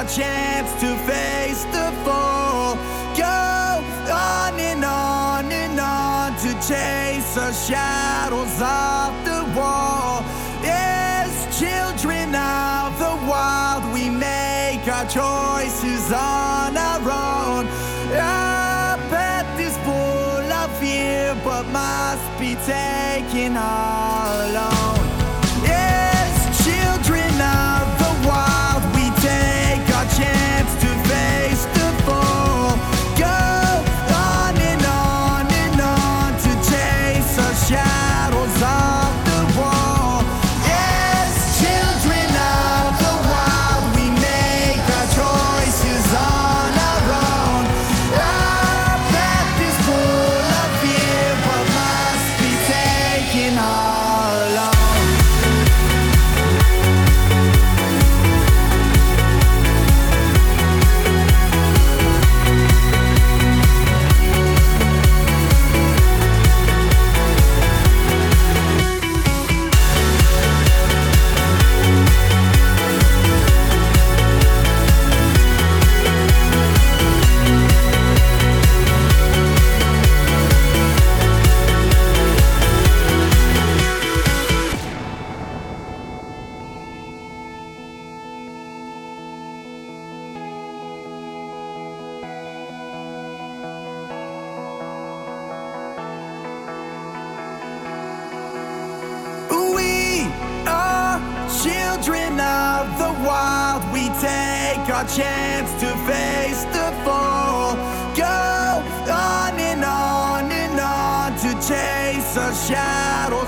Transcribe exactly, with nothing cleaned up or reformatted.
our chance to face the fall. Go on and on and on to chase the shadows off the wall. As children of the wild, we make our choices on our own. Our path is full of fear, but must be taken all alone. As children of the wild, we take our chance to face the fall. Go on and on and on to chase our shadows off the wall. As children of the wild, we make our choices on our own. Our path is full of fear, but must be taken all alone. We are children of the wild. We take our chance to face the fall. Go on and on and on to chase our shadows